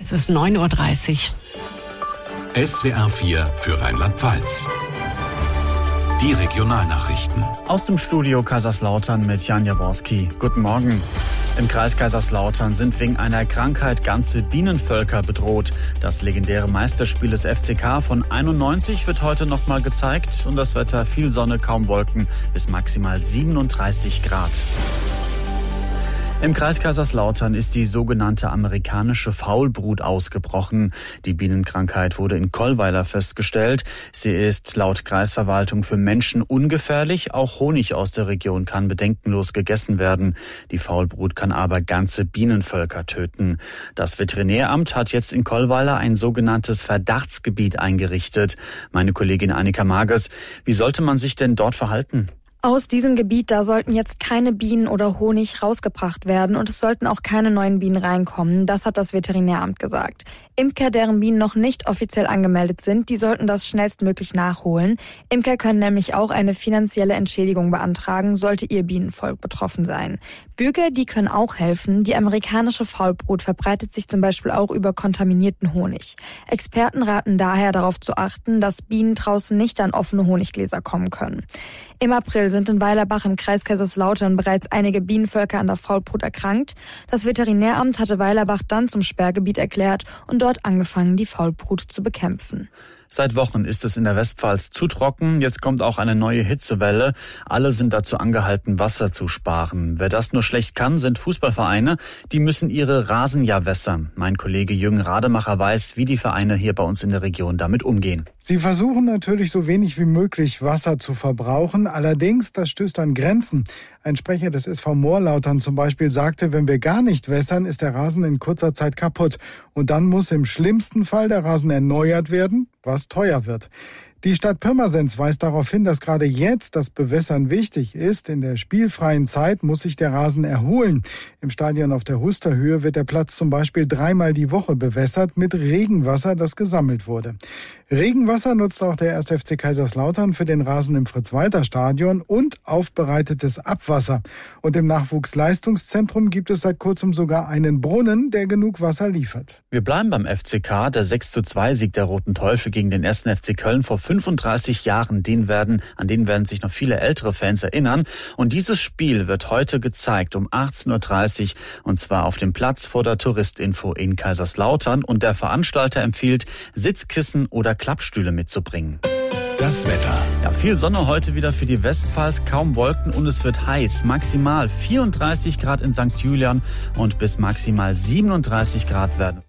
Es ist 9:30 Uhr. SWR 4 für Rheinland-Pfalz. Die Regionalnachrichten. Aus dem Studio Kaiserslautern mit Jan Jaworski. Guten Morgen. Im Kreis Kaiserslautern sind wegen einer Krankheit ganze Bienenvölker bedroht. Das legendäre Meisterspiel des FCK von 91 wird heute nochmal gezeigt. Und das Wetter: viel Sonne, kaum Wolken, bis maximal 37 Grad. Im Kreis Kaiserslautern ist die sogenannte amerikanische Faulbrut ausgebrochen. Die Bienenkrankheit wurde in Kollweiler festgestellt. Sie ist laut Kreisverwaltung für Menschen ungefährlich. Auch Honig aus der Region kann bedenkenlos gegessen werden. Die Faulbrut kann aber ganze Bienenvölker töten. Das Veterinäramt hat jetzt in Kollweiler ein sogenanntes Verdachtsgebiet eingerichtet. Meine Kollegin Annika Magers, wie sollte man sich denn dort verhalten? Aus diesem Gebiet, da sollten jetzt keine Bienen oder Honig rausgebracht werden und es sollten auch keine neuen Bienen reinkommen. Das hat das Veterinäramt gesagt. Imker, deren Bienen noch nicht offiziell angemeldet sind, die sollten das schnellstmöglich nachholen. Imker können nämlich auch eine finanzielle Entschädigung beantragen, sollte ihr Bienenvolk betroffen sein. Bürger, die können auch helfen. Die amerikanische Faulbrut verbreitet sich zum Beispiel auch über kontaminierten Honig. Experten raten daher darauf zu achten, dass Bienen draußen nicht an offene Honiggläser kommen können. Im April sind in Weilerbach im Kreis Kaiserslautern bereits einige Bienenvölker an der Faulbrut erkrankt. Das Veterinäramt hatte Weilerbach dann zum Sperrgebiet erklärt und dort angefangen, die Faulbrut zu bekämpfen. Seit Wochen ist es in der Westpfalz zu trocken. Jetzt kommt auch eine neue Hitzewelle. Alle sind dazu angehalten, Wasser zu sparen. Wer das nur schlecht kann, sind Fußballvereine. Die müssen ihre Rasen ja wässern. Mein Kollege Jürgen Rademacher weiß, wie die Vereine hier bei uns in der Region damit umgehen. Sie versuchen natürlich so wenig wie möglich Wasser zu verbrauchen. Allerdings, das stößt an Grenzen. Ein Sprecher des SV Moorlautern zum Beispiel sagte, wenn wir gar nicht wässern, ist der Rasen in kurzer Zeit kaputt. Und dann muss im schlimmsten Fall der Rasen erneuert werden, was teuer wird. Die Stadt Pirmasens weist darauf hin, dass gerade jetzt das Bewässern wichtig ist. In der spielfreien Zeit muss sich der Rasen erholen. Im Stadion auf der Husterhöhe wird der Platz zum Beispiel 3-mal die Woche bewässert mit Regenwasser, das gesammelt wurde. Regenwasser nutzt auch der 1. FC Kaiserslautern für den Rasen im Fritz-Walter-Stadion und aufbereitetes Abwasser. Und im Nachwuchsleistungszentrum gibt es seit kurzem sogar einen Brunnen, der genug Wasser liefert. Wir bleiben beim FCK. Der 6:2-Sieg der Roten Teufel gegen den 1. FC Köln vor 35 Jahren, an den werden sich noch viele ältere Fans erinnern. Und dieses Spiel wird heute gezeigt um 18:30 Uhr und zwar auf dem Platz vor der Touristinfo in Kaiserslautern. Und der Veranstalter empfiehlt, Sitzkissen oder Klappstühle mitzubringen. Das Wetter. Ja, viel Sonne heute wieder für die Westpfalz, kaum Wolken und es wird heiß. Maximal 34 Grad in St. Julian und bis maximal 37 Grad werden es.